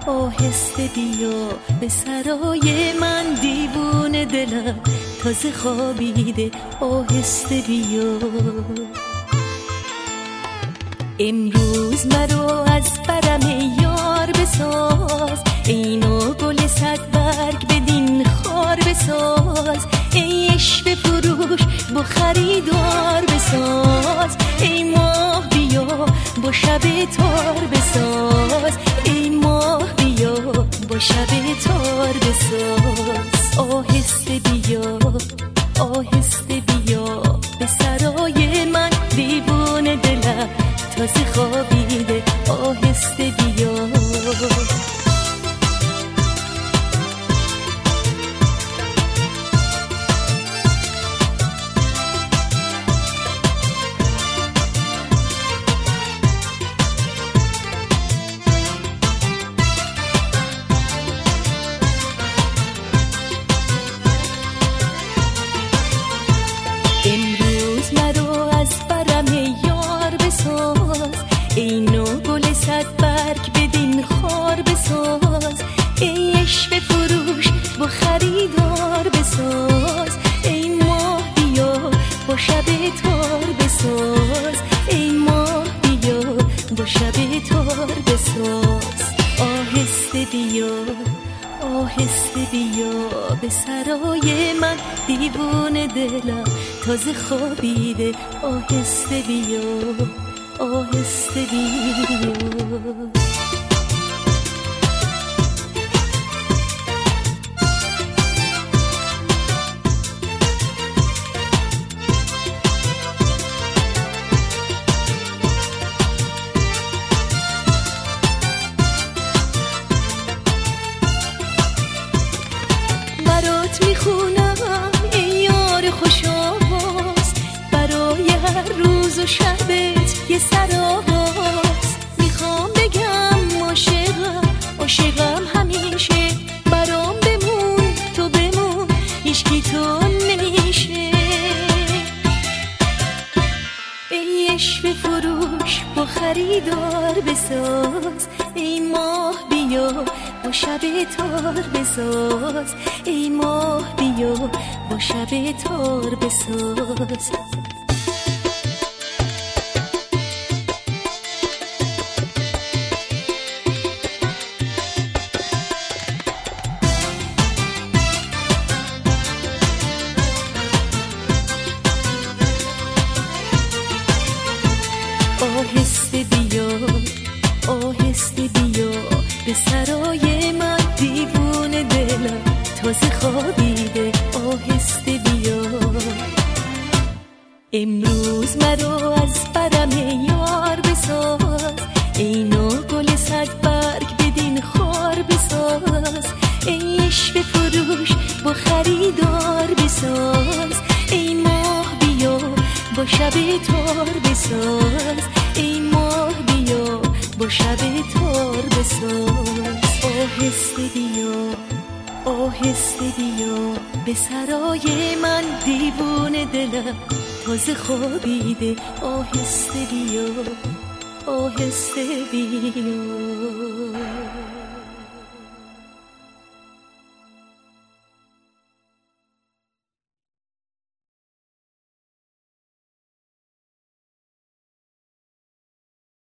آهسته بیا به سرای من، دیوونه دلم تازه خوابیده، آهسته بیا. امروز مرو از برم یار بساز، اینو گل صد برگ بدین خار بساز. ای عشق فروش با خریدار بساز، ای ماه بیا با شب تار بساز، ای ماه بیا با شب تار بساز. آهسته بیا آهسته بیا به سرای من، دیوونه دلم تازه خوابیده، آهسته بیا. امروز مرو از برم یار بساز، اینو گل صد برگ بدین خار بساز. ای عشق فروش با خریدار بساز، ای ماه بیا با شب تار بساز، ای ماه بیا با شب تار بساز. آهسته بیا آهسته بیا به سرای من، دیوونه دلم تازه خوابیده، آهسته بیا آهسته بیا. برات میخونم ای یار خوش آواز، برای هر روز و شبت یه سرآغاز. میخوام بگم عاشقم عاشقم همیشه، برام بمون تو بمون هیچکی تو نمیشه. ای عشق فروش با خریدار بساز، ای ماه بیا با شب تار بساز، ای ماه بیا با شب تار بساز. آهسته بیا آهسته بیا به سرای من، دیوونه دلم تازه خوابیده، آهسته بیا. امروز مرو از برم یار بساز، اینو گل صد برگ بدین خار بساز. ای عشق فروش با خریدار بساز، ای ماه بیا با شب تار بساز، ای ماه بیا با شب تار بساز. آهسته بیا آهسته بیا به سرای من، دیوونه دلم تازه خوابیده، آهسته بیا آهسته بیا.